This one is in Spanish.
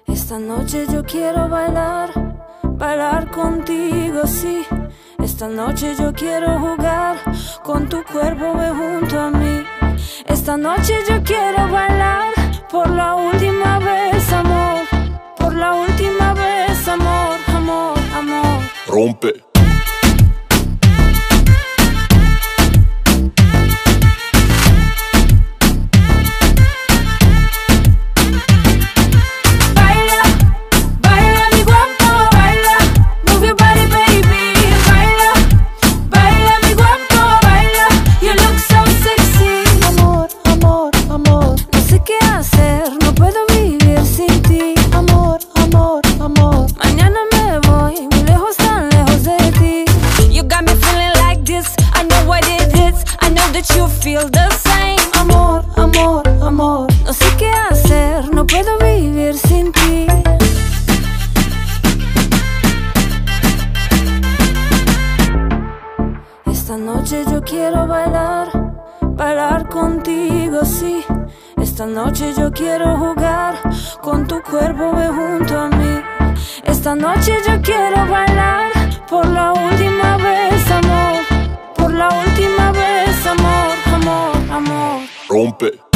Esta noche yo quiero bailar, bailar contigo, sí. Esta noche yo quiero jugar con tu cuerpo, ve junto a mí. Esta noche yo quiero bailar por la última vez, amor. Por la última vez, amor, amor, amor. Rompe. You feel the same. Amor, amor, amor. No sé qué hacer, no puedo vivir sin ti. Esta noche yo quiero bailar, bailar contigo, sí. Esta noche yo quiero jugar con tu cuerpo, ve junto a mí. Esta noche yo quiero bailar por la última vez, amor. Por la última vez, amor, amor, amor. Rompe.